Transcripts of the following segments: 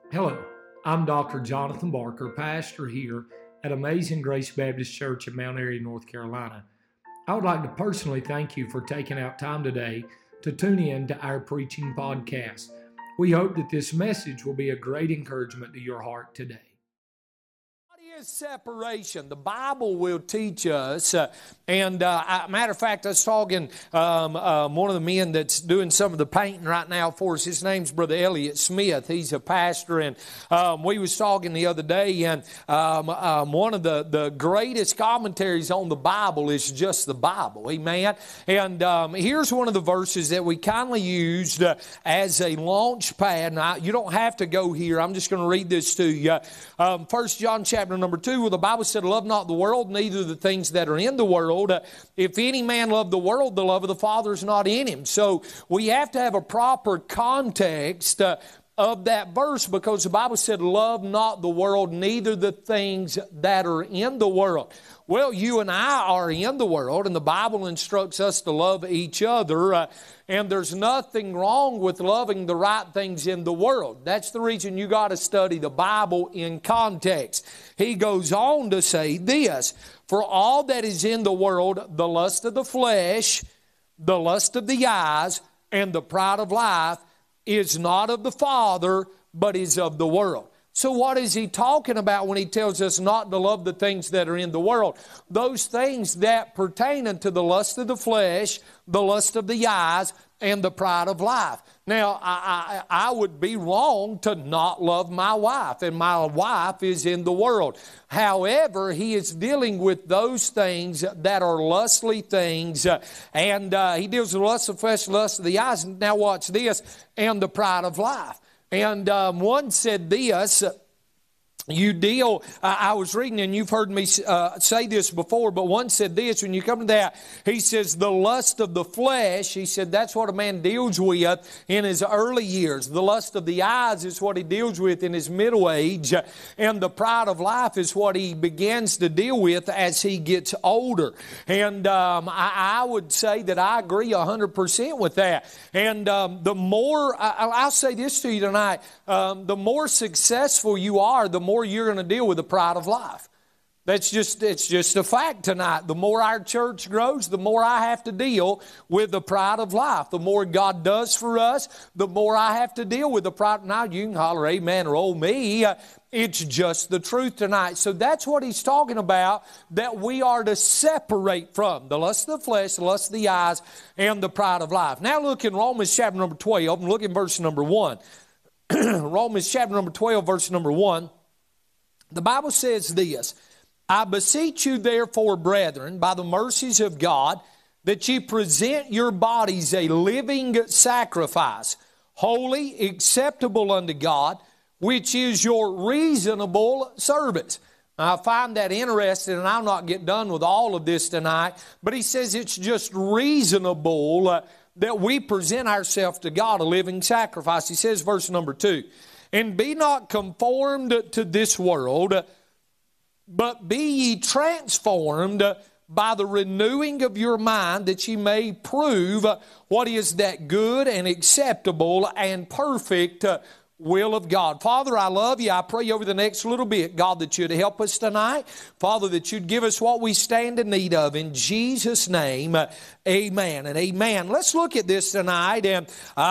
Hello, I'm Dr. Jonathan Barker, pastor here at Amazing Grace Baptist Church in Mount Airy, North Carolina. I would like to personally thank you for taking out time today to tune in to our preaching podcast. We hope that this message will be a great encouragement to your heart today. What is separation? The Bible will teach us, matter of fact, I was talking one of the men that's doing some of the painting right now for us. His name's Brother Elliott Smith. He's a pastor, and we was talking the other day, and one of the greatest commentaries on the Bible is just the Bible, amen? And here's one of the verses that we kindly used as a launch pad. Now, you don't have to go here. I'm just going to read this to you. 1 John chapter number 2, where the Bible said, "Love not the world, neither the things that are in the world. If any man love the world, the love of the Father is not in him." So we have to have a proper context of that verse, because the Bible said, "Love not the world, neither the things that are in the world." Well, you and I are in the world, and the Bible instructs us to love each other, and there's nothing wrong with loving the right things in the world. That's the reason you got to study the Bible in context. He goes on to say this, "For all that is in the world, the lust of the flesh, the lust of the eyes, and the pride of life, is not of the Father, but is of the world." So what is he talking about when he tells us not to love the things that are in the world? Those things that pertain unto the lust of the flesh, the lust of the eyes, and the pride of life. Now, I would be wrong to not love my wife, and my wife is in the world. However, he is dealing with those things that are lustly things, and he deals with the lust of the flesh, lust of the eyes. Now watch this, and the pride of life. And one said this, I was reading, and you've heard me say this before, but one said this, when you come to that, he says, the lust of the flesh, he said that's what a man deals with in his early years. The lust of the eyes is what he deals with in his middle age, and the pride of life is what he begins to deal with as he gets older. And I would say that I agree 100% with that. And the more, I'll say this to you tonight, the more successful you are, the more you're going to deal with the pride of life. It's just a fact tonight. The more our church grows, the more I have to deal with the pride of life. The more God does for us, the more I have to deal with the pride. Now you can holler amen or oh me. It's just the truth tonight. So that's what he's talking about, that we are to separate from. The lust of the flesh, the lust of the eyes, and the pride of life. Now look in Romans chapter number 12, and look in verse number 1. Romans chapter number 12, verse number 1. The Bible says this, "I beseech you therefore, brethren, by the mercies of God, that ye present your bodies a living sacrifice, holy, acceptable unto God, which is your reasonable service." Now, I find that interesting, and I'll not get done with all of this tonight, but he says it's just reasonable that we present ourselves to God a living sacrifice. He says, verse number 2, "And be not conformed to this world, but be ye transformed by the renewing of your mind, that ye may prove what is that good and acceptable and perfect will of God." Father, I love you. I pray over the next little bit, God, that you'd help us tonight. Father, that you'd give us what we stand in need of. In Jesus' name, amen and amen. Let's look at this tonight and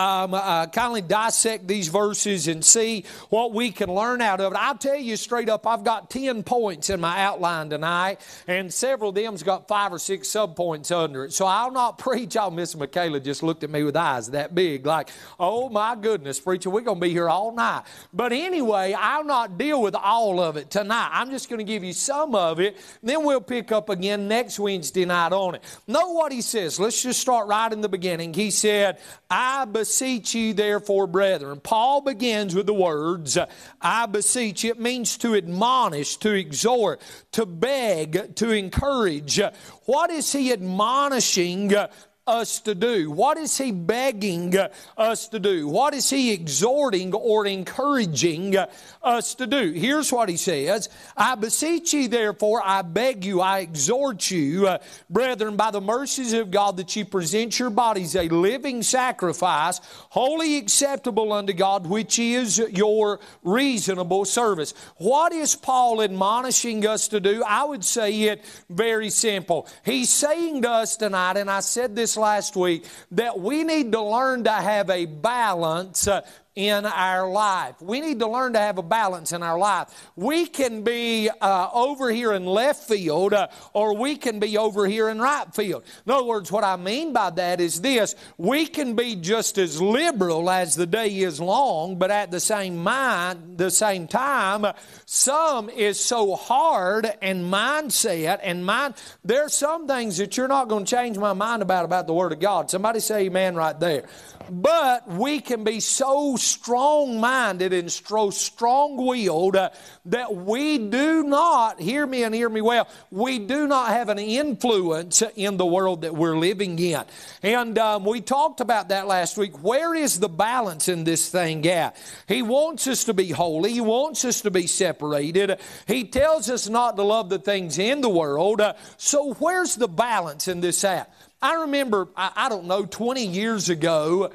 kindly dissect these verses and see what we can learn out of it. I'll tell you straight up, I've got 10 points in my outline tonight, and several of them's got 5 or 6 subpoints under it. So I'll not preach. Oh, Miss Michaela just looked at me with eyes that big, like, oh my goodness, preacher, we're going to be here all night. But anyway, I'll not deal with all of it tonight. I'm just going to give you some of it, then we'll pick up again next Wednesday night on it. Know what he says. Let's just start right in the beginning. He said, "I beseech you therefore, brethren." Paul begins with the words, "I beseech." It means to admonish, to exhort, to beg, to encourage. What is he admonishing us to do? What is he begging us to do? What is he exhorting or encouraging us to do? Here's what he says. I beseech ye therefore, I beg you, I exhort you, brethren, by the mercies of God, that ye present your bodies a living sacrifice, wholly acceptable unto God, which is your reasonable service. What is Paul admonishing us to do? I would say it very simple. He's saying to us tonight, and I said this last week, that we need to learn to have a balance in our life. We need to learn to have a balance in our life. We can be over here in left field, or we can be over here in right field. In other words, what I mean by that is this: we can be just as liberal as the day is long, but at the same time, some is so hard and mindset and mind. There's some things that you're not going to change my mind about the Word of God. Somebody say amen right there. But we can be so strong-minded and so strong-willed that we do not, hear me and hear me well, we do not have an influence in the world that we're living in. And we talked about that last week. Where is the balance in this thing at? He wants us to be holy. He wants us to be separated. He tells us not to love the things in the world. So where's the balance in this at? I remember, I don't know, 20 years ago,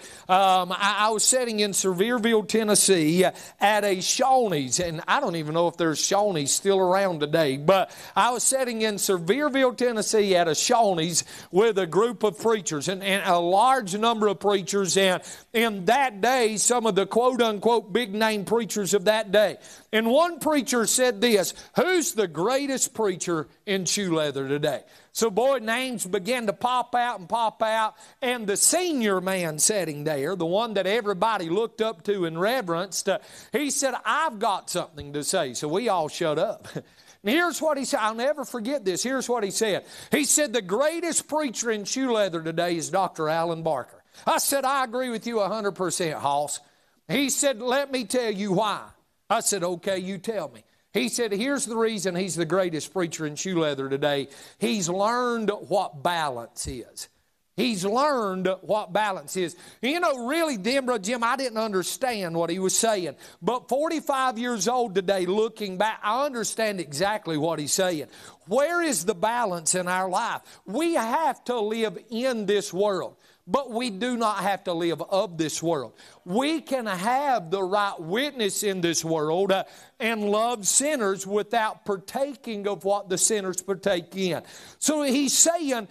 I was sitting in Sevierville, Tennessee at a Shawnee's, and I don't even know if there's Shawnee's still around today, but I was sitting in Sevierville, Tennessee at a Shawnee's with a group of preachers, and a large number of preachers, and in that day, some of the quote-unquote big-name preachers of that day. And one preacher said this: who's the greatest preacher in shoe leather today? So, boy, names began to pop out, and the senior man sitting there, the one that everybody looked up to and reverenced, he said, I've got something to say. So we all shut up. And here's what he said. I'll never forget this. Here's what he said. He said, the greatest preacher in shoe leather today is Dr. Alan Barker. I said, I agree with you 100%, Hoss. He said, let me tell you why. I said, okay, you tell me. He said, here's the reason he's the greatest preacher in shoe leather today. He's learned what balance is. He's learned what balance is. You know, really, Denver, Jim, I didn't understand what he was saying. But 45 years old today, looking back, I understand exactly what he's saying. Where is the balance in our life? We have to live in this world, but we do not have to live of this world. We can have the right witness in this world and love sinners without partaking of what the sinners partake in. So he's saying,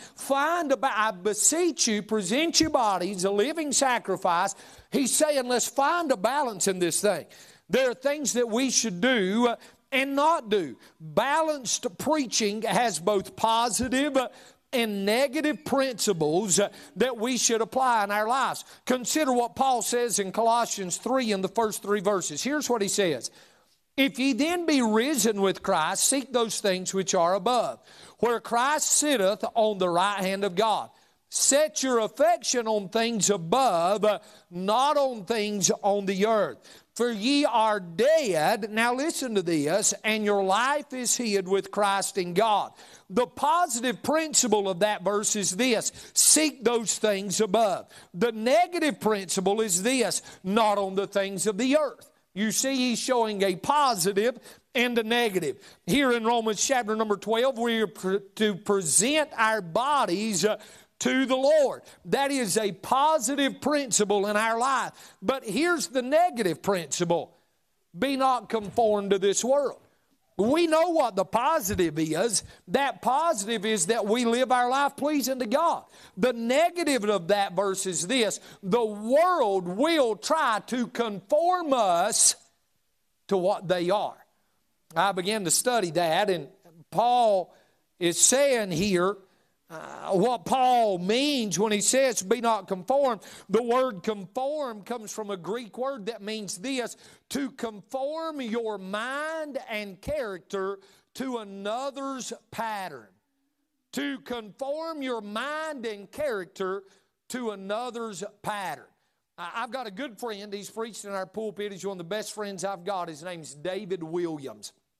I beseech you, present your bodies a living sacrifice. He's saying, let's find a balance in this thing. There are things that we should do and not do. Balanced preaching has both positive and negative principles that we should apply in our lives. Consider what Paul says in Colossians 3 in the first 3 verses. Here's what he says. If ye then be risen with Christ, seek those things which are above, where Christ sitteth on the right hand of God. Set your affection on things above, not on things on the earth. For ye are dead, now listen to this, and your life is hid with Christ in God. The positive principle of that verse is this: seek those things above. The negative principle is this: not on the things of the earth. You see, he's showing a positive and a negative. Here in Romans chapter number 12, we are to present our bodies to the Lord. That is a positive principle in our life. But here's the negative principle: be not conformed to this world. We know what the positive is. That positive is that we live our life pleasing to God. The negative of that verse is this: the world will try to conform us to what they are. I began to study that, and Paul is saying here what Paul means when he says, be not conformed. The word conform comes from a Greek word that means this: to conform your mind and character to another's pattern. To conform your mind and character to another's pattern. I've got a good friend. He's preached in our pulpit. He's one of the best friends I've got. His name's David Williams.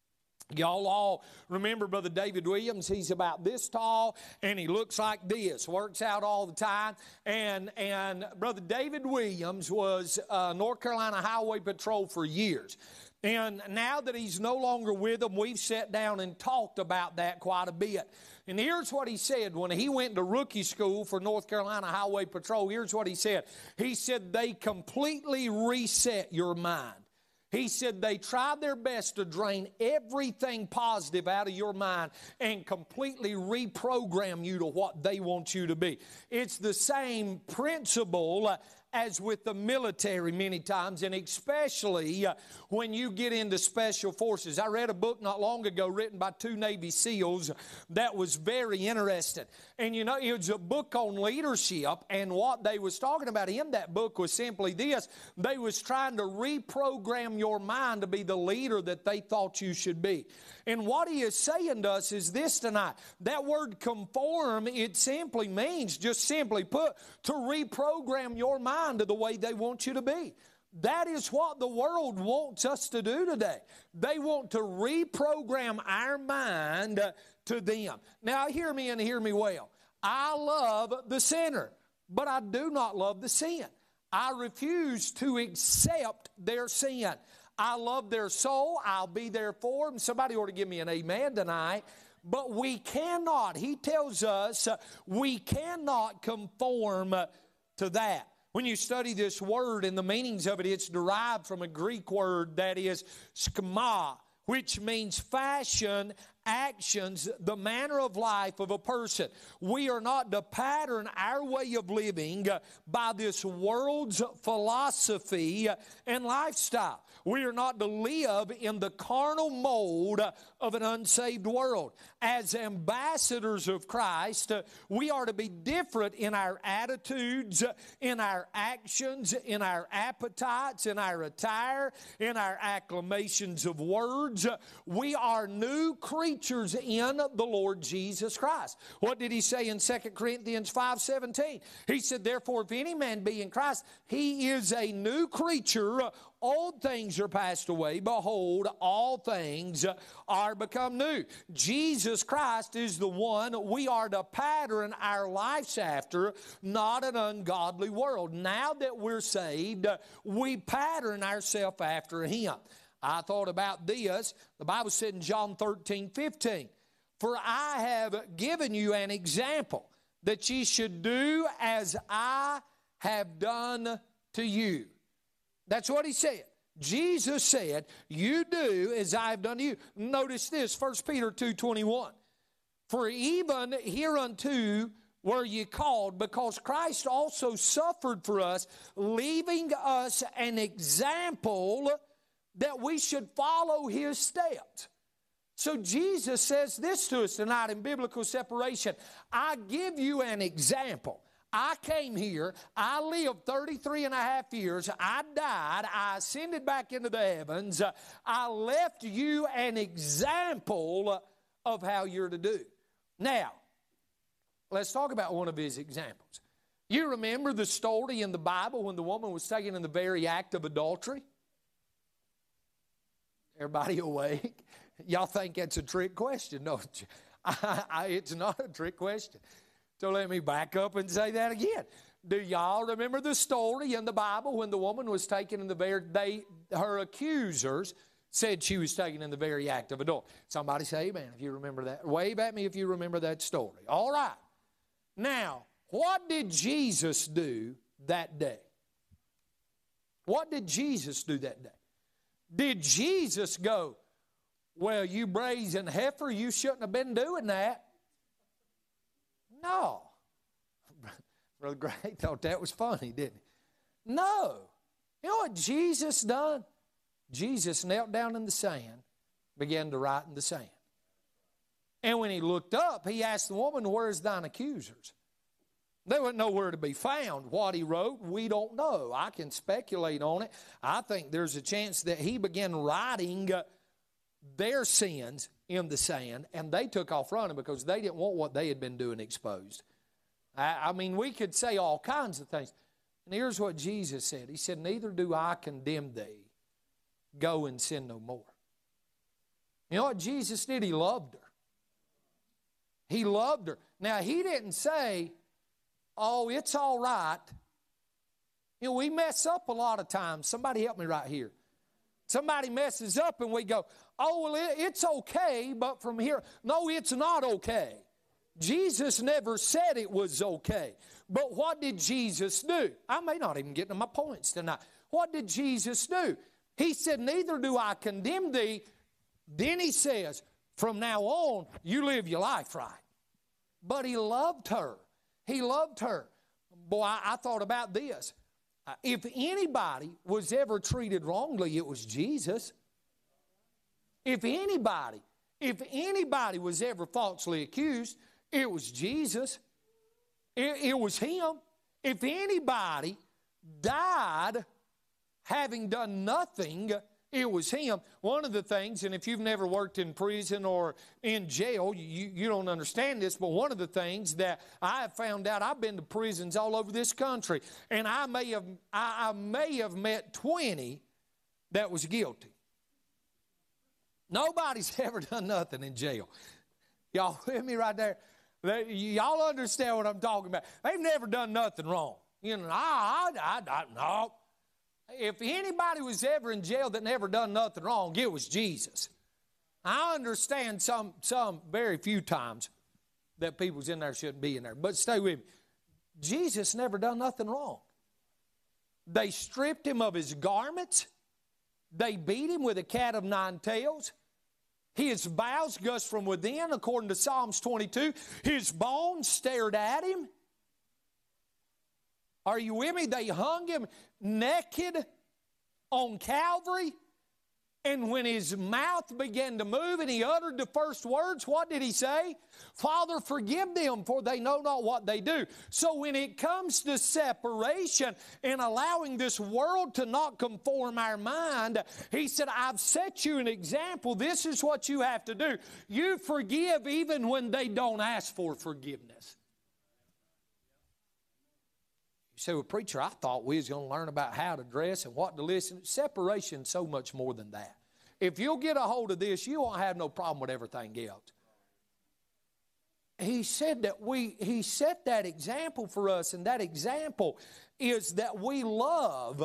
Y'all all remember Brother David Williams. He's about this tall, and he looks like this. Works out all the time. And Brother David Williams was North Carolina Highway Patrol for years. And now that he's no longer with them, we've sat down and talked about that quite a bit. And here's what he said when he went to rookie school for North Carolina Highway Patrol. Here's what he said. He said, they completely reset your mind. He said they try their best to drain everything positive out of your mind and completely reprogram you to what they want you to be. It's the same principle as with the military many times, and especially when you get into special forces. I read a book not long ago written by 2 Navy SEALs that was very interesting. And you know, it was a book on leadership, and what they was talking about in that book was simply this. They was trying to reprogram your mind to be the leader that they thought you should be. And what he is saying to us is this tonight. That word conform, it simply means, just simply put, to reprogram your mind to the way they want you to be. That is what the world wants us to do today. They want to reprogram our mind to them. Now, hear me and hear me well. I love the sinner, but I do not love the sin. I refuse to accept their sin. I love their soul. I'll be there for them. Somebody ought to give me an amen tonight. But we cannot, he tells us, we cannot conform to that. When you study this word and the meanings of it, it's derived from a Greek word that is schema, which means fashion, actions, the manner of life of a person. We are not to pattern our way of living by this world's philosophy and lifestyle. We are not to live in the carnal mold of an unsaved world. As ambassadors of Christ, we are to be different in our attitudes, in our actions, in our appetites, in our attire, in our acclamations of words. We are new creatures in the Lord Jesus Christ. What did he say in 2 Corinthians 5:17? He said, therefore, if any man be in Christ, he is a new creature. Old things are passed away. Behold, all things are become new. Jesus Christ is the one we are to pattern our lives after, not an ungodly world. Now that we're saved, we pattern ourselves after Him. I thought about this. The Bible said in John 13:15, for I have given you an example that ye should do as I have done to you. That's what he said. Jesus said, you do as I have done to you. Notice this, 1 Peter 2:21. For even hereunto were ye called, because Christ also suffered for us, leaving us an example that we should follow His steps. So Jesus says this to us tonight in biblical separation. I give you an example. I came here, I lived 33 and a half years, I died, I ascended back into the heavens, I left you an example of how you're to do. Now, let's talk about one of His examples. You remember the story in the Bible when the woman was taken in the very act of adultery? Everybody awake? Y'all think that's a trick question, don't you? It's not a trick question. So let me back up and say that again. Do y'all remember the story in the Bible when the woman was taken in the very, her accusers said she was taken in the very act of adultery? Somebody say amen if you remember that. Wave at me if you remember that story. All right. Now, what did Jesus do that day? What did Jesus do that day? Did Jesus go, well, you brazen heifer, you shouldn't have been doing that? No. Brother Gray thought that was funny, didn't he? No. You know what Jesus done? Jesus knelt down in the sand, began to write in the sand. And when He looked up, He asked the woman, where's thine accusers? They weren't nowhere to be found. What He wrote, we don't know. I can speculate on it. I think there's a chance that He began writing their sins in the sand, and they took off running because they didn't want what they had been doing exposed. I mean, we could say all kinds of things. And here's what Jesus said. He said, neither do I condemn thee. Go and sin no more. You know what Jesus did? He loved her. He loved her. Now, He didn't say, oh, it's all right. You know, we mess up a lot of times. Somebody help me right here. Somebody messes up and we go, oh, well, it's okay, but from here, no, it's not okay. Jesus never said it was okay. But what did Jesus do? I may not even get to my points tonight. What did Jesus do? He said, neither do I condemn thee. Then He says, from now on, you live your life right. But He loved her. He loved her. Boy, I thought about this. If anybody was ever treated wrongly, it was Jesus. If anybody was ever falsely accused, it was Jesus. It was Him. If anybody died having done nothing, it was Him. One of the things, and if you've never worked in prison or in jail, you don't understand this, but one of the things that I have found out, I've been to prisons all over this country, and I may have met 20 that was guilty. Nobody's ever done nothing in jail. Y'all with me right there? Y'all understand what I'm talking about. They've never done nothing wrong. You know, no. If anybody was ever in jail that never done nothing wrong, it was Jesus. I understand some very few times that people's in there shouldn't be in there. But stay with me. Jesus never done nothing wrong. They stripped Him of His garments. They beat Him with a cat of 9 tails. His bowels gushed from within, according to Psalms 22. His bones stared at Him. Are you with me? They hung Him naked on Calvary. And when His mouth began to move and He uttered the first words, what did He say? Father, forgive them, for they know not what they do. So when it comes to separation and allowing this world to not conform our mind, He said, I've set you an example. This is what you have to do. You forgive even when they don't ask for forgiveness. You say, well, preacher, I thought we was going to learn about how to dress and what to listen. Separation so much more than that. If you'll get a hold of this, you won't have no problem with everything else. He said that He set that example for us, and that example is that we love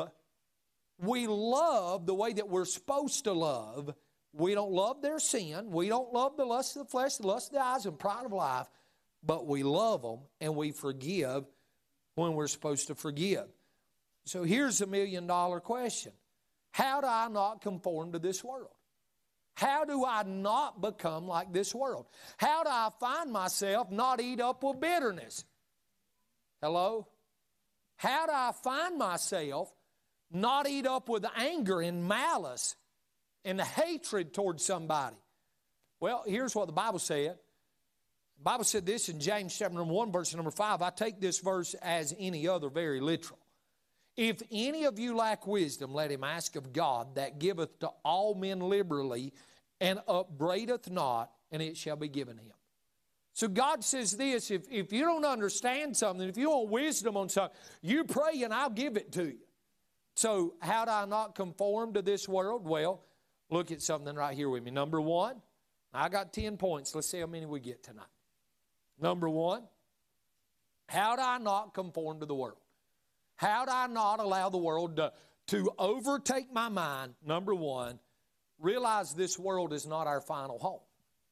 the way that we're supposed to love. We don't love their sin. We don't love the lust of the flesh, the lust of the eyes, and pride of life, but we love them and we forgive when we're supposed to forgive. So here's a $1 million question. How do I not conform to this world? How do I not become like this world? How do I find myself not eat up with bitterness? Hello? How do I find myself not eat up with anger and malice and hatred towards somebody? Well, here's what the Bible said. The Bible said this in James chapter 1, verse number 5. I take this verse as any other very literal. If any of you lack wisdom, let him ask of God, that giveth to all men liberally, and upbraideth not, and it shall be given him. So God says this, if you don't understand something, if you want wisdom on something, you pray and I'll give it to you. So how do I not conform to this world? Well, look at something right here with me. Number one, I got 10 points. Let's see how many we get tonight. Number one, how do I not conform to the world? How do I not allow the world to overtake my mind? Number one, realize this world is not our final home.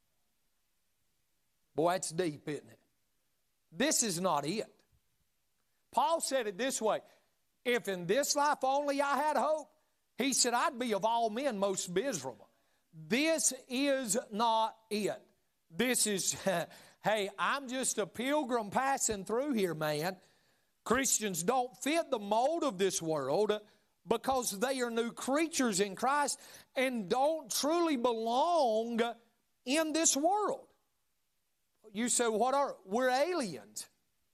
Boy, that's deep, isn't it? This is not it. Paul said it this way, if in this life only I had hope, he said, I'd be of all men most miserable. This is not it. This is, hey, I'm just a pilgrim passing through here, man. Christians don't fit the mold of this world because they are new creatures in Christ and don't truly belong in this world. You say, what are we're aliens.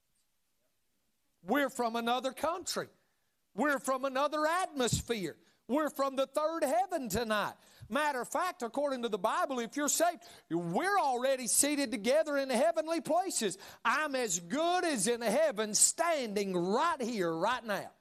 We're from another country. We're from another atmosphere. We're from the third heaven tonight. Matter of fact, according to the Bible, if you're saved, we're already seated together in heavenly places. I'm as good as in heaven standing right here, right now.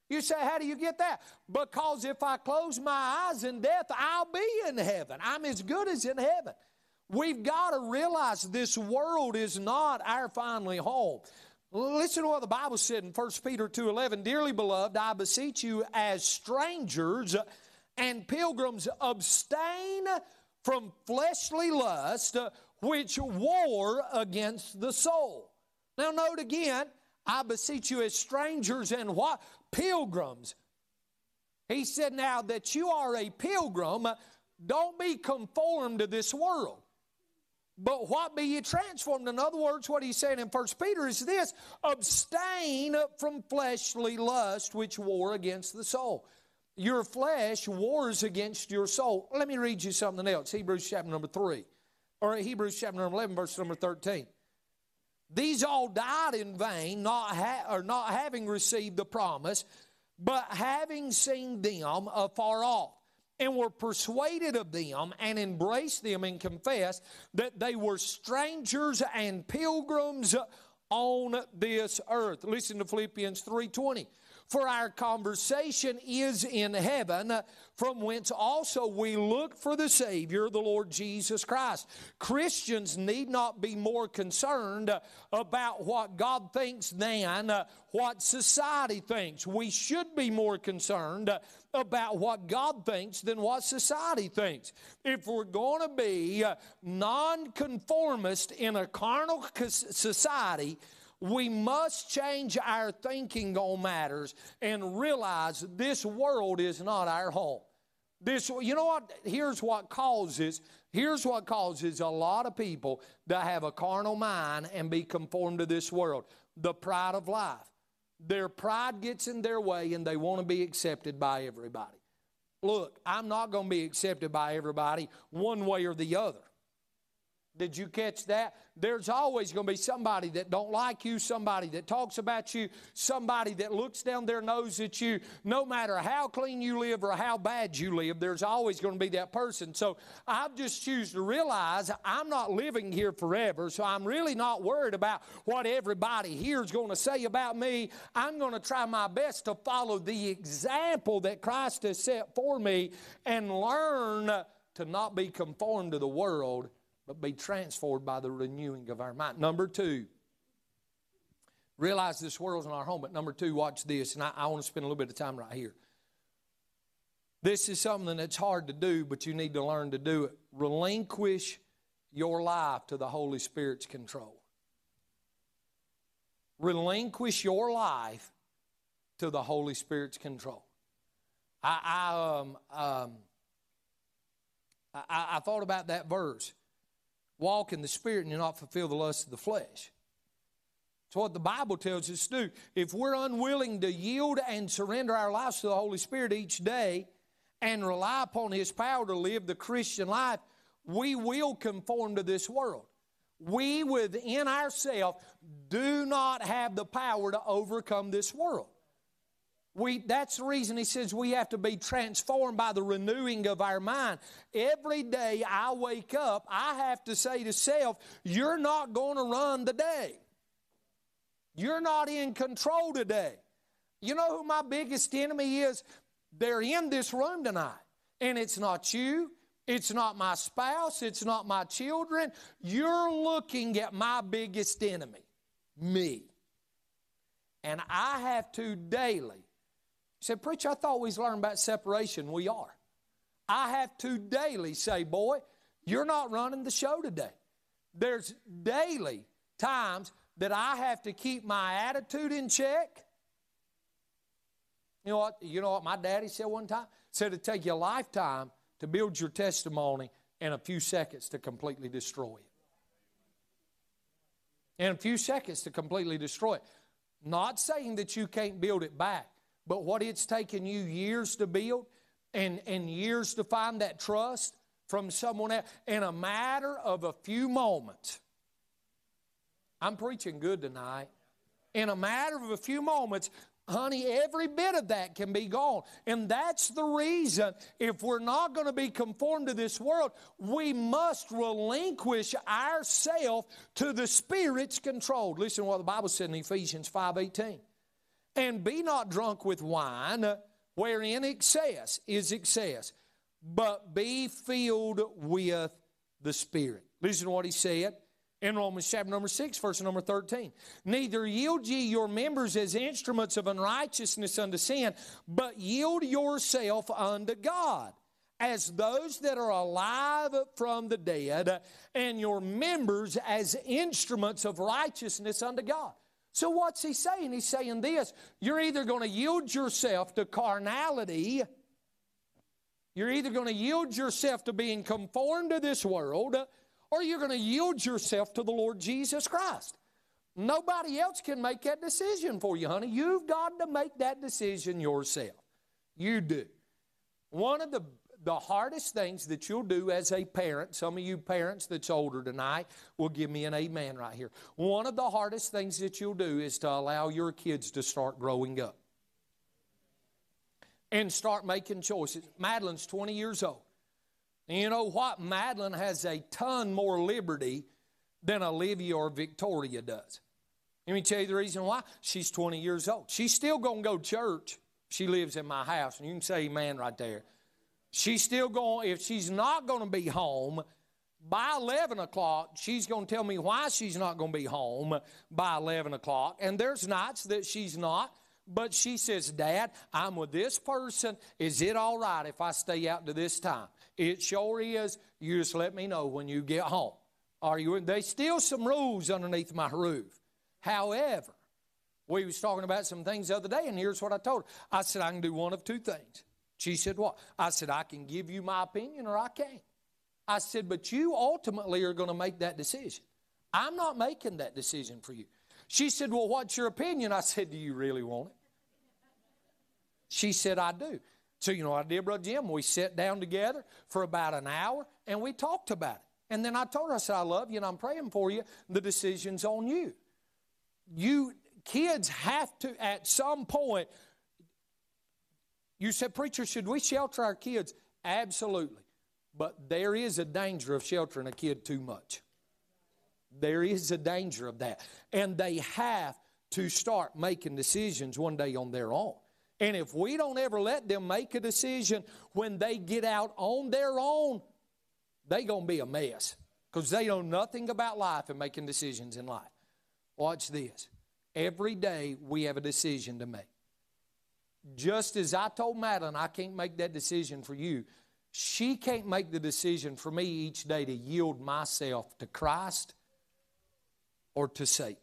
You say, how do you get that? Because if I close my eyes in death, I'll be in heaven. I'm as good as in heaven. We've got to realize this world is not our final home. Listen to what the Bible said in 1 Peter 2:11. Dearly beloved, I beseech you as strangers and pilgrims, abstain from fleshly lust, which war against the soul. Now note again, I beseech you as strangers and what? Pilgrims. He said, now that you are a pilgrim, don't be conformed to this world. But what be ye transformed? In other words, what he's saying in 1 Peter is this: abstain from fleshly lust, which war against the soul. Your flesh wars against your soul. Let me read you something else. Hebrews chapter number 3. Or Hebrews chapter number 11, verse number 13. These all died in vain, not having received the promise, but having seen them afar off, and were persuaded of them, and embraced them, and confessed that they were strangers and pilgrims on this earth. Listen to Philippians 3:20. For our conversation is in heaven, from whence also we look for the Savior, the Lord Jesus Christ. Christians need not be more concerned about what God thinks than what society thinks. We should be more concerned about what God thinks than what society thinks. If we're going to be nonconformist in a carnal society, we must change our thinking on matters and realize this world is not our home. You know what? Here's what causes a lot of people to have a carnal mind and be conformed to this world. The pride of life. Their pride gets in their way and they want to be accepted by everybody. Look, I'm not going to be accepted by everybody one way or the other. Did you catch that? There's always going to be somebody that don't like you, somebody that talks about you, somebody that looks down their nose at you. No matter how clean you live or how bad you live, there's always going to be that person. So I've just choose to realize I'm not living here forever, so I'm really not worried about what everybody here is going to say about me. I'm going to try my best to follow the example that Christ has set for me and learn to not be conformed to the world, but be transformed by the renewing of our mind. Number 2, realize this world's not our home. But number 2, watch this, and I want to spend a little bit of time right here. This is something that's hard to do, but you need to learn to do it. Relinquish your life to the Holy Spirit's control. Relinquish your life to the Holy Spirit's control. I thought about that verse. Walk in the Spirit and you'll not fulfill the lust of the flesh. It's what the Bible tells us to do. If we're unwilling to yield and surrender our lives to the Holy Spirit each day and rely upon His power to live the Christian life, we will conform to this world. We within ourselves do not have the power to overcome this world. That's the reason he says we have to be transformed by the renewing of our mind. Every day I wake up, I have to say to self, you're not going to run the day. You're not in control today. You know who my biggest enemy is? They're in this room tonight. And it's not you. It's not my spouse. It's not my children. You're looking at my biggest enemy, me. And I have to daily. He said, preacher, I thought we was learning about separation. We are. I have to daily say, boy, you're not running the show today. There's daily times that I have to keep my attitude in check. You know what my daddy said one time? Said it'd take you a lifetime to build your testimony and a few seconds to completely destroy it. And a few seconds to completely destroy it. Not saying that you can't build it back. But what it's taken you years to build and years to find that trust from someone else in a matter of a few moments. I'm preaching good tonight. In a matter of a few moments, honey, every bit of that can be gone. And that's the reason, if we're not going to be conformed to this world, we must relinquish ourselves to the Spirit's control. Listen to what the Bible said in Ephesians 5:18. And be not drunk with wine, wherein excess is excess, but be filled with the Spirit. Listen to what he said in Romans chapter number 6, verse number 13. Neither yield ye your members as instruments of unrighteousness unto sin, but yield yourself unto God, as those that are alive from the dead, and your members as instruments of righteousness unto God. So what's he saying? He's saying this: you're either going to yield yourself to carnality, you're either going to yield yourself to being conformed to this world, or you're going to yield yourself to the Lord Jesus Christ. Nobody else can make that decision for you, honey. You've got to make that decision yourself. You do. One of the hardest things that you'll do as a parent, some of you parents that's older tonight will give me an amen right here. One of the hardest things that you'll do is to allow your kids to start growing up and start making choices. Madeline's 20 years old. And you know what? Madeline has a ton more liberty than Olivia or Victoria does. Let me tell you the reason why. She's 20 years old. She's still going to go to church. She lives in my house, and you can say amen right there. She's still going, if she's not going to be home by 11 o'clock, she's going to tell me why she's not going to be home by 11 o'clock. And there's nights that she's not. But she says, Dad, I'm with this person. Is it all right if I stay out to this time? It sure is. You just let me know when you get home. Are you? There's still some rules underneath my roof. However, we was talking about some things the other day, and here's what I told her. I said, I can do one of two things. She said, what? I said, I can give you my opinion or I can't. I said, but you ultimately are going to make that decision. I'm not making that decision for you. She said, well, what's your opinion? I said, do you really want it? She said, I do. So you know what I did, Brother Jim? We sat down together for about an hour, and we talked about it. And then I told her, I said, I love you, and I'm praying for you. The decision's on you. You kids have to, at some point, you said, preacher, should we shelter our kids? Absolutely. But there is a danger of sheltering a kid too much. There is a danger of that. And they have to start making decisions one day on their own. And if we don't ever let them make a decision when they get out on their own, they're going to be a mess. Because they know nothing about life and making decisions in life. Watch this. Every day we have a decision to make. Just as I told Madeline, I can't make that decision for you. She can't make the decision for me each day to yield myself to Christ or to Satan.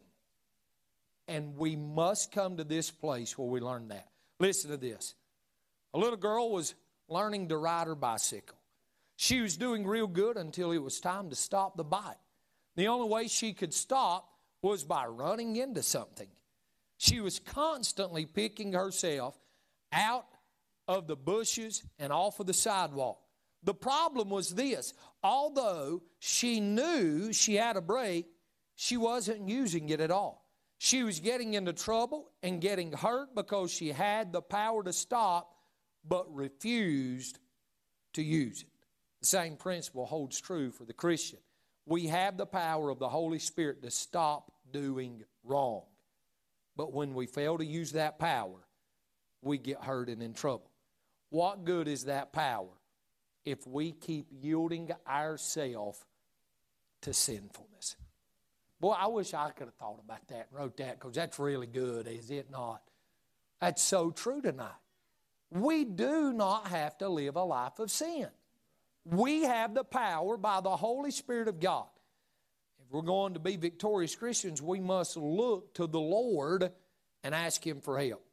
And we must come to this place where we learn that. Listen to this. A little girl was learning to ride her bicycle. She was doing real good until it was time to stop the bike. The only way she could stop was by running into something. She was constantly picking herself out of the bushes and off of the sidewalk. The problem was this. Although she knew she had a brake, she wasn't using it at all. She was getting into trouble and getting hurt because she had the power to stop but refused to use it. The same principle holds true for the Christian. We have the power of the Holy Spirit to stop doing wrong. But when we fail to use that power, we get hurt and in trouble. What good is that power if we keep yielding ourselves to sinfulness? Boy, I wish I could have thought about that and wrote that, because that's really good, is it not? That's so true tonight. We do not have to live a life of sin. We have the power by the Holy Spirit of God. If we're going to be victorious Christians, we must look to the Lord and ask Him for help.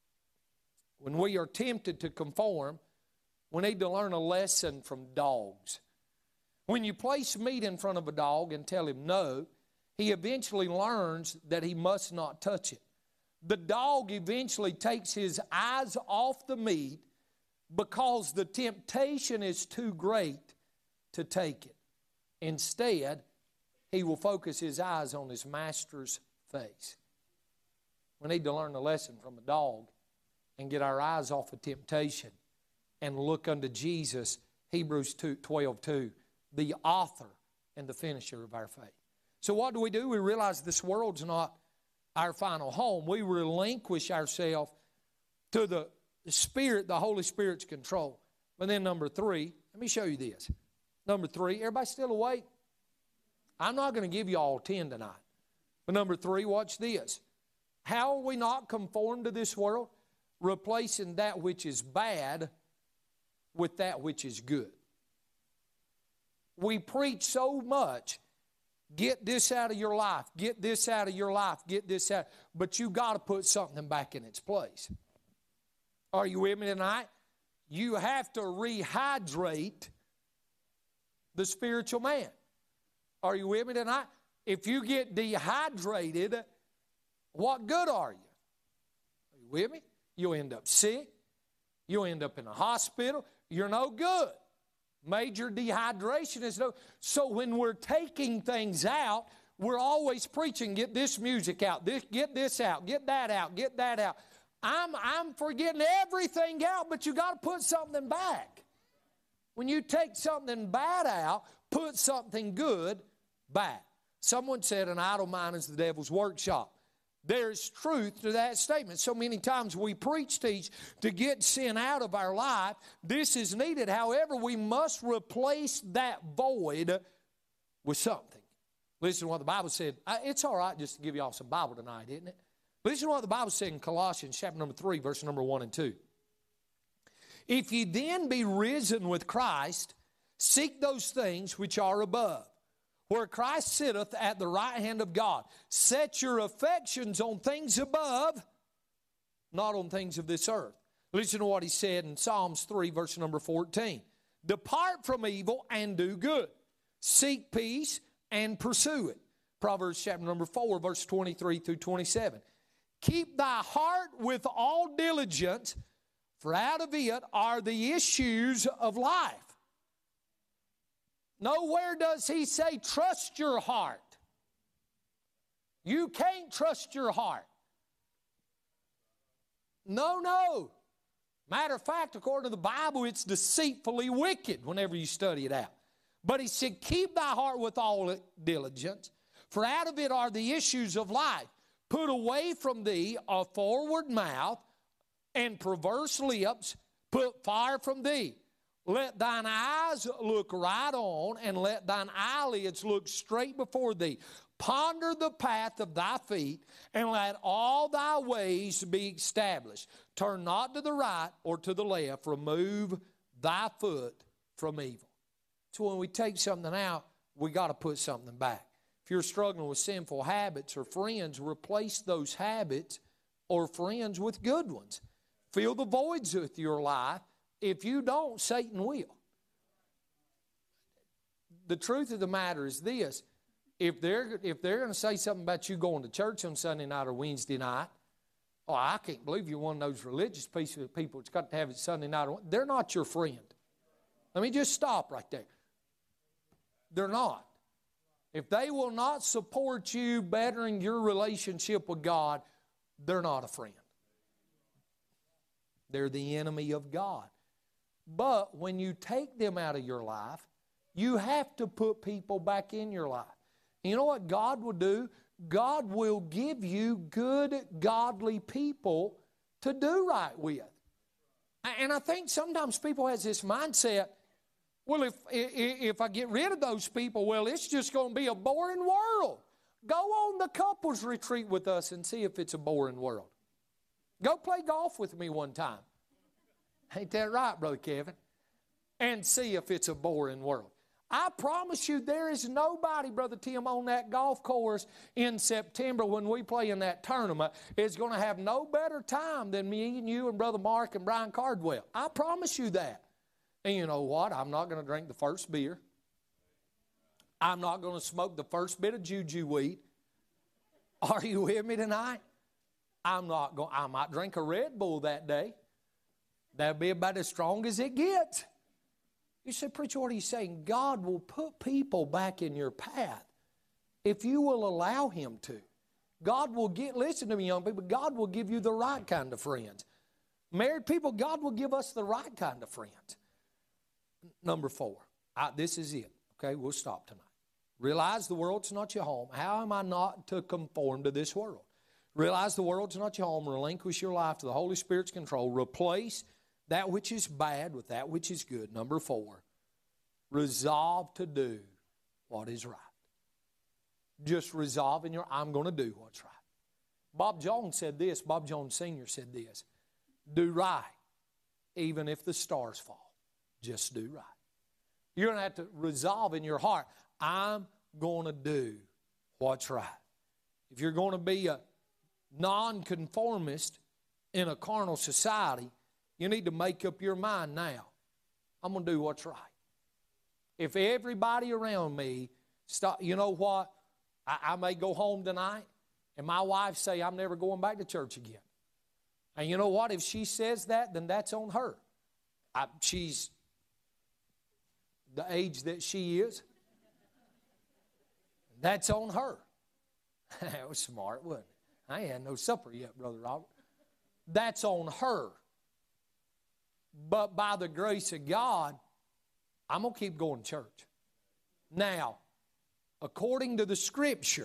When we are tempted to conform, we need to learn a lesson from dogs. When you place meat in front of a dog and tell him no, he eventually learns that he must not touch it. The dog eventually takes his eyes off the meat because the temptation is too great to take it. Instead, he will focus his eyes on his master's face. We need to learn a lesson from a dog and get our eyes off of temptation and look unto Jesus, Hebrews 12:2, the author and the finisher of our faith. So what do? We realize this world's not our final home. We relinquish ourselves to the Spirit, the Holy Spirit's control. But then number 3, let me show you this. Number 3, everybody still awake? I'm not going to give you all 10 tonight. But number 3, watch this. How are we not conformed to this world? Replacing that which is bad with that which is good. We preach so much, get this out of your life, get this out of your life, get this out. But you got to put something back in its place. Are you with me tonight? You have to rehydrate the spiritual man. Are you with me tonight? If you get dehydrated, what good are you? Are you with me? You'll end up sick. You'll end up in a hospital. You're no good. Major dehydration is no. So when we're taking things out, we're always preaching, get this music out, get this out, get that out, get that out. I'm for getting everything out, but you got to put something back. When you take something bad out, put something good back. Someone said an idle mind is the devil's workshop. There's truth to that statement. So many times we teach to get sin out of our life. This is needed. However, we must replace that void with something. Listen to what the Bible said. It's all right just to give you all some Bible tonight, isn't it? Listen to what the Bible said in Colossians chapter number 3, verse number 1 and 2. If ye then be risen with Christ, seek those things which are above, where Christ sitteth at the right hand of God. Set your affections on things above, not on things of this earth. Listen to what he said in Psalms 3, verse number 14. Depart from evil and do good. Seek peace and pursue it. Proverbs chapter number 4, verse 23 through 27. Keep thy heart with all diligence, for out of it are the issues of life. Nowhere does he say, trust your heart. You can't trust your heart. No. Matter of fact, according to the Bible, it's deceitfully wicked whenever you study it out. But he said, keep thy heart with all diligence, for out of it are the issues of life. Put away from thee a forward mouth and perverse lips. Put fire from thee. Let thine eyes look right on, and let thine eyelids look straight before thee. Ponder the path of thy feet, and let all thy ways be established. Turn not to the right or to the left. Remove thy foot from evil. So when we take something out, we got to put something back. If you're struggling with sinful habits or friends, replace those habits or friends with good ones. Fill the voids with your life. If you don't, Satan will. The truth of the matter is this. If they're going to say something about you going to church on Sunday night or Wednesday night, oh, I can't believe you're one of those religious people that's got to have it Sunday night. They're not your friend. Let me just stop right there. They're not. If they will not support you bettering your relationship with God, they're not a friend. They're the enemy of God. But when you take them out of your life, you have to put people back in your life. You know what God will do? God will give you good, godly people to do right with. And I think sometimes people have this mindset, well, if I get rid of those people, well, it's just going to be a boring world. Go on the couples retreat with us and see if it's a boring world. Go play golf with me one time. Ain't that right, Brother Kevin? And see if it's a boring world. I promise you there is nobody, Brother Tim, on that golf course in September when we play in that tournament is going to have no better time than me and you and Brother Mark and Brian Cardwell. I promise you that. And you know what? I'm not going to drink the first beer. I'm not going to smoke the first bit of juju weed. Are you with me tonight? I might drink a Red Bull that day. That'll be about as strong as it gets. You say, preacher, what are you saying? God will put people back in your path if you will allow Him to. God will listen to me, young people, God will give you the right kind of friends. Married people, God will give us the right kind of friends. Number 4. This is it. Okay, we'll stop tonight. Realize the world's not your home. How am I not to conform to this world? Realize the world's not your home. Relinquish your life to the Holy Spirit's control. Replace that which is bad with that which is good. Number 4, resolve to do what is right. Just resolve in I'm going to do what's right. Bob Jones said this. Bob Jones Sr. said this. Do right, even if the stars fall. Just do right. You're going to have to resolve in your heart, I'm going to do what's right. If you're going to be a nonconformist in a carnal society, you need to make up your mind now. I'm going to do what's right. If everybody around me stop, you know what? I may go home tonight and my wife say I'm never going back to church again. And you know what? If she says that, then that's on her. She's the age that she is. That's on her. That was smart, wasn't it? I ain't had no supper yet, Brother Robert. That's on her. But by the grace of God, I'm going to keep going to church. Now, according to the Scripture,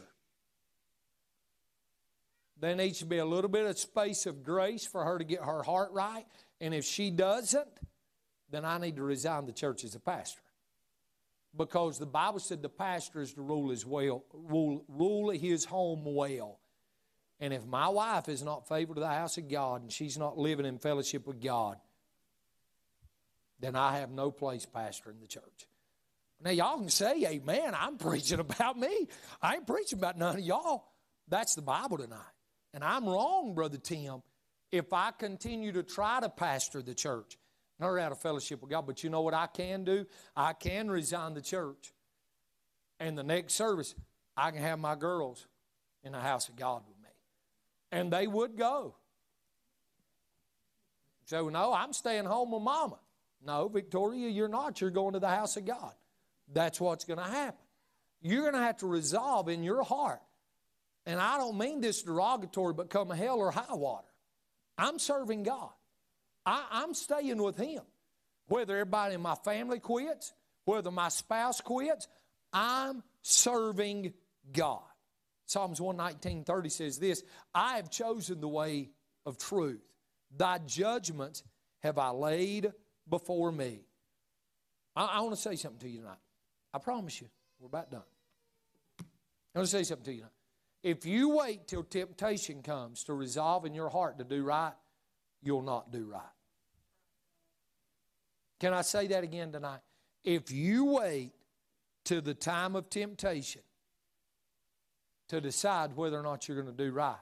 there needs to be a little bit of space of grace for her to get her heart right. And if she doesn't, then I need to resign the church as a pastor. Because the Bible said the pastor is to rule his home well. And if my wife is not favored to the house of God and she's not living in fellowship with God, then I have no place pastoring the church. Now, y'all can say, amen, I'm preaching about me. I ain't preaching about none of y'all. That's the Bible tonight. And I'm wrong, Brother Tim, if I continue to try to pastor the church. Not out of fellowship with God, but you know what I can do? I can resign the church. And the next service, I can have my girls in the house of God with me. And they would go. So, no, I'm staying home with Mama. No, Victoria, you're not. You're going to the house of God. That's what's going to happen. You're going to have to resolve in your heart. And I don't mean this derogatory, but come hell or high water. I'm serving God. I'm staying with Him. Whether everybody in my family quits, whether my spouse quits, I'm serving God. Psalms 119:30 says this, I have chosen the way of truth. Thy judgments have I laid before me. I want to say something to you tonight. I promise you, we're about done. I want to say something to you tonight. If you wait till temptation comes to resolve in your heart to do right, you'll not do right. Can I say that again tonight? If you wait till the time of temptation to decide whether or not you're going to do right,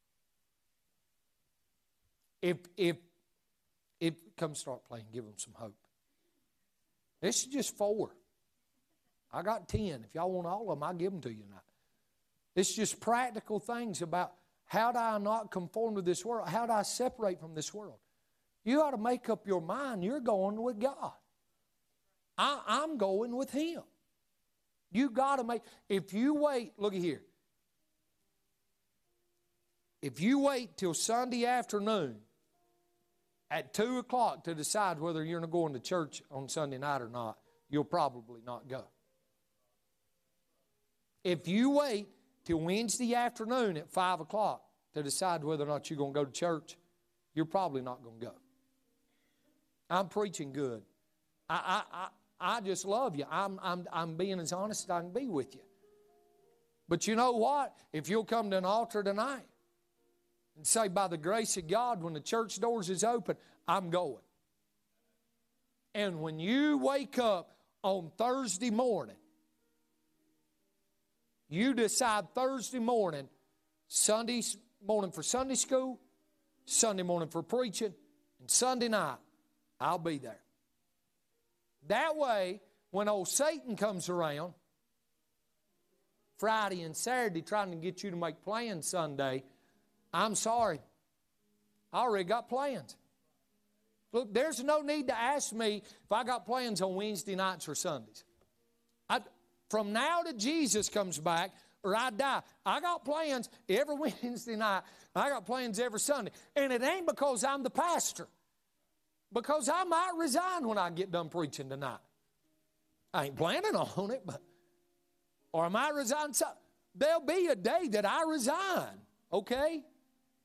come start playing, give them some hope. This is just 4. I got 10. If y'all want all of them, I'll give them to you tonight. It's just practical things about how do I not conform to this world? How do I separate from this world? You ought to make up your mind you're going with God. I'm going with Him. You got to make, if you wait, look at here. If you wait till Sunday afternoon at 2 o'clock to decide whether you're going to church on Sunday night or not, you'll probably not go. If you wait till Wednesday afternoon at 5 o'clock to decide whether or not you're going to go to church, you're probably not going to go. I'm preaching good. I just love you. I'm being as honest as I can be with you. But you know what? If you'll come to an altar tonight and say, by the grace of God, when the church doors is open, I'm going. And when you wake up on Thursday morning, you decide Thursday morning, Sunday morning for Sunday school, Sunday morning for preaching, and Sunday night, I'll be there. That way, when old Satan comes around, Friday and Saturday trying to get you to make plans Sunday, I'm sorry. I already got plans. Look, there's no need to ask me if I got plans on Wednesday nights or Sundays. From now till Jesus comes back or I die, I got plans every Wednesday night. I got plans every Sunday. And it ain't because I'm the pastor. Because I might resign when I get done preaching tonight. I ain't planning on it, but, or I might resign. There'll be a day that I resign, okay?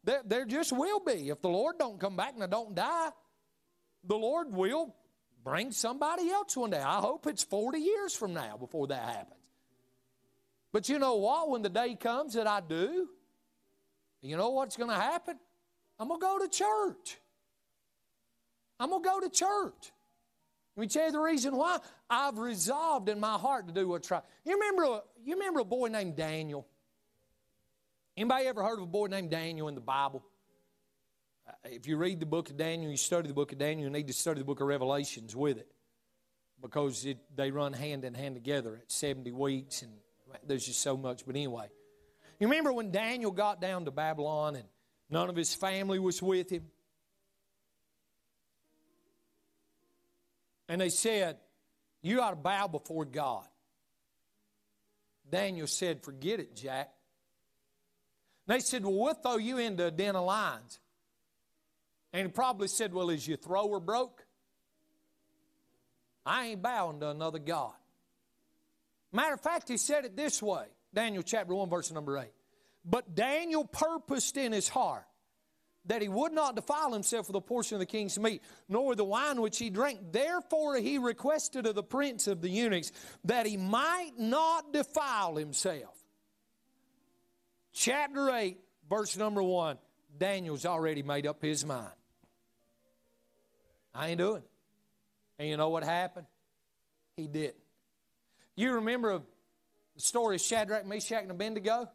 There just will be. If the Lord don't come back and I don't die, the Lord will bring somebody else one day. I hope it's 40 years from now before that happens. But you know what? When the day comes that I do, you know what's going to happen? I'm going to go to church. I'm going to go to church. Let me tell you the reason why. I've resolved in my heart to do what's right. You remember a boy named Daniel? Anybody ever heard of a boy named Daniel in the Bible? If you read the book of Daniel, you study the book of Daniel, you need to study the book of Revelations with it. Because they run hand in hand together at 70 weeks, and there's just so much. But anyway, you remember when Daniel got down to Babylon and none of his family was with him? And they said, you ought to bow before God. Daniel said, forget it, Jack. They said, well, we'll throw you into a den of lions. And he probably said, well, is your thrower broke? I ain't bowing to another God. Matter of fact, he said it this way. Daniel chapter 1, verse number 8. But Daniel purposed in his heart that he would not defile himself with a portion of the king's meat, nor with the wine which he drank. Therefore he requested of the prince of the eunuchs that he might not defile himself. Chapter 8, verse number 1, Daniel's already made up his mind. I ain't doing it. And you know what happened? He didn't. You remember the story of Shadrach, Meshach, and Abednego?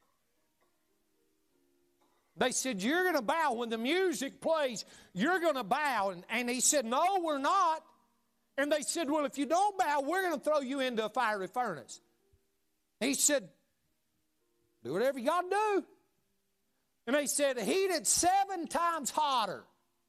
They said, you're going to bow. When the music plays, you're going to bow. And he said, no, we're not. And they said, well, if you don't bow, we're going to throw you into a fiery furnace. He said, do whatever you got to do. And they said, heat it 7 times hotter.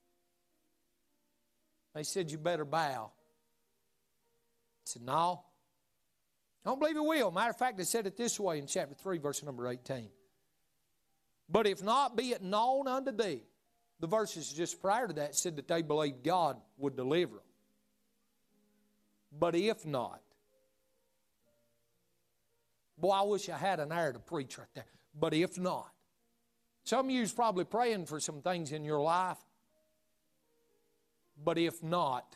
They said, you better bow. I said, no. I don't believe it will. Matter of fact, they said it this way in chapter 3, verse number 18. But if not, be it known unto thee. The verses just prior to that said that they believed God would deliver them. But if not, boy, I wish I had an hour to preach right there. But if not, some of you is probably praying for some things in your life. But if not,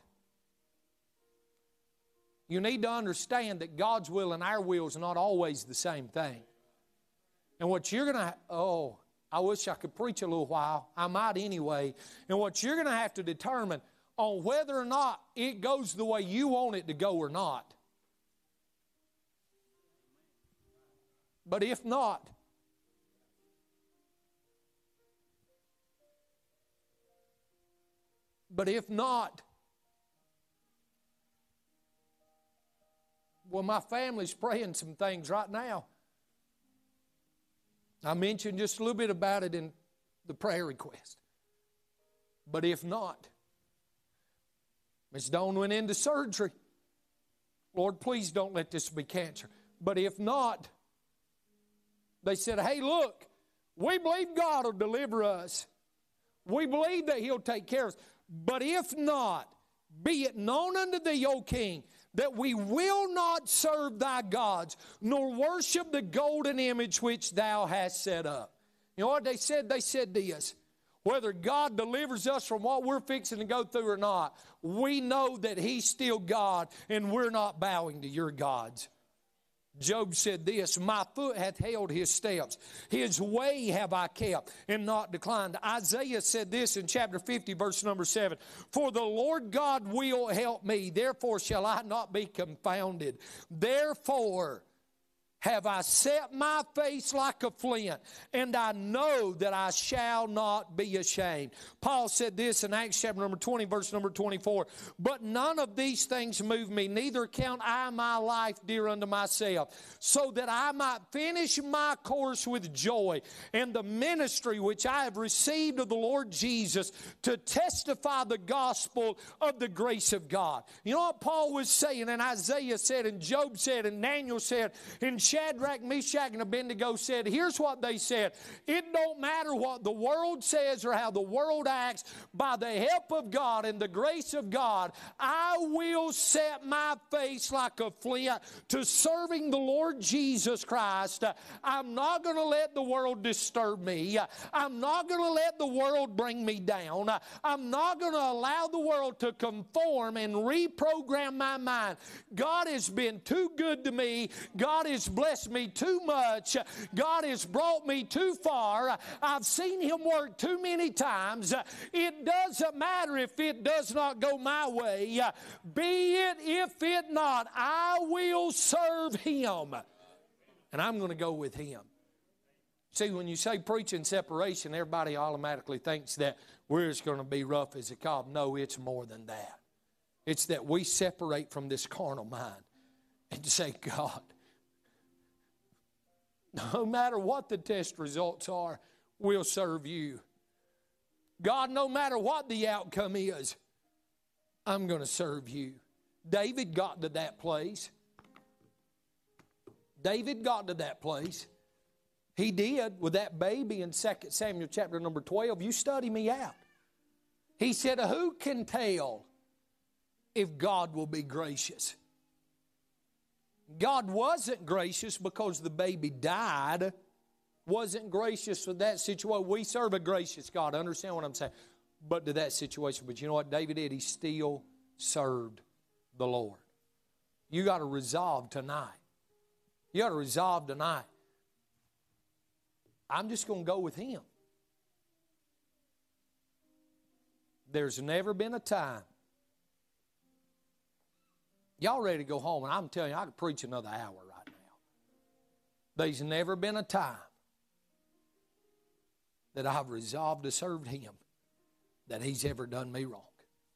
you need to understand that God's will and our will is not always the same thing. And what you're going to, I wish I could preach a little while. I might anyway. And what you're going to have to determine on whether or not it goes the way you want it to go or not. But if not, well, my family's praying some things right now. I mentioned just a little bit about it in the prayer request. But if not, Miss Dawn went into surgery. Lord, please don't let this be cancer. But if not, they said, hey, look, we believe God will deliver us. We believe that He'll take care of us. But if not, be it known unto thee, O king, that we will not serve thy gods, nor worship the golden image which thou hast set up. You know what they said? They said this. Whether God delivers us from what we're fixing to go through or not, we know that He's still God, and we're not bowing to your gods. Job said this, my foot hath held His steps. His way have I kept and not declined. Isaiah said this in chapter 50, verse number 7. For the Lord God will help me, therefore shall I not be confounded. Therefore have I set my face like a flint, and I know that I shall not be ashamed. Paul said this in Acts chapter number 20, verse number 24. But none of these things move me, neither count I my life dear unto myself, so that I might finish my course with joy, and the ministry which I have received of the Lord Jesus, to testify the gospel of the grace of God. You know what Paul was saying, and Isaiah said, and Job said, and Daniel said, and Shadrach, Meshach, and Abednego said, here's what they said. It don't matter what the world says or how the world acts. By the help of God and the grace of God, I will will set my face like a flint to serving the Lord Jesus Christ. I'm not going to let the world disturb me. I'm not going to let the world bring me down. I'm not going to allow the world to conform and reprogram my mind. God has been too good to me. God has blessed me too much. God has brought me too far. I've seen Him work too many times. It doesn't matter if it does not go my way. Be it if it not, I will serve Him. And I'm going to go with Him. See, when you say preaching separation, everybody automatically thinks that we're just going to be rough as a cob. No, it's more than that. It's that we separate from this carnal mind and say, God, no matter what the test results are, we'll serve You. God, no matter what the outcome is, I'm going to serve You. David got to that place. David got to that place. He did with that baby in 2 Samuel chapter number 12. You study me out. He said, who can tell if God will be gracious? God wasn't gracious because the baby died. Wasn't gracious for that situation. We serve a gracious God. Understand what I'm saying? But to that situation. But you know what David did? He still served the Lord. You got to resolve tonight. You got to resolve tonight. I'm just going to go with Him. There's never been a time. Y'all ready to go home? And I'm telling you, I could preach another hour right now. There's never been a time that I've resolved to serve Him that He's ever done me wrong.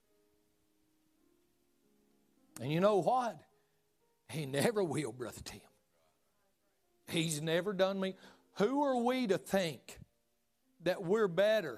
And you know what? He never will, Brother Tim. He's never done me. Who are we to think that we're better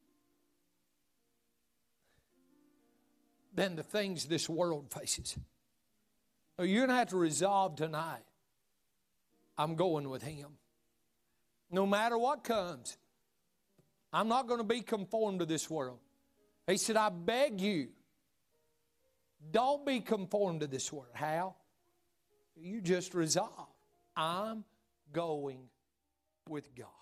than the things this world faces? You're going to have to resolve tonight, I'm going with Him. No matter what comes, I'm not going to be conformed to this world. He said, I beg you, don't be conformed to this world. How? You just resolve. I'm going with God.